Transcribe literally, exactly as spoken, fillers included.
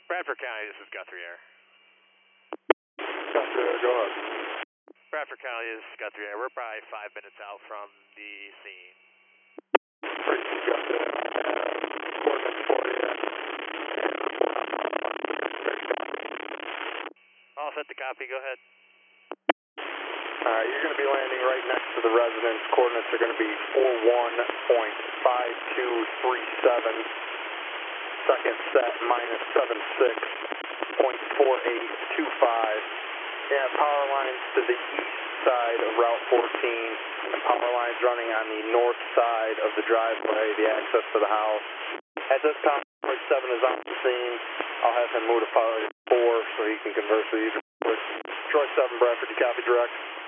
Bradford County, this is Guthrie Air. Guthrie Air, go ahead. Bradford County, this is Guthrie Air. We're probably five minutes out from the scene. Great, Guthrie Air. Coordinates for you. All set to copy, go ahead. Alright, you're going to be landing right next to the residence. Coordinates are going to be four one point five two three seven. Second set minus seven six point four eight two five. Yeah, power lines to the east side of Route fourteen. And power lines running on the north side of the driveway, the access to the house. At this time, Troy seven is on the scene. I'll have him move to Power four so he can converse with you. Troy seven, Bradford, you copy direct?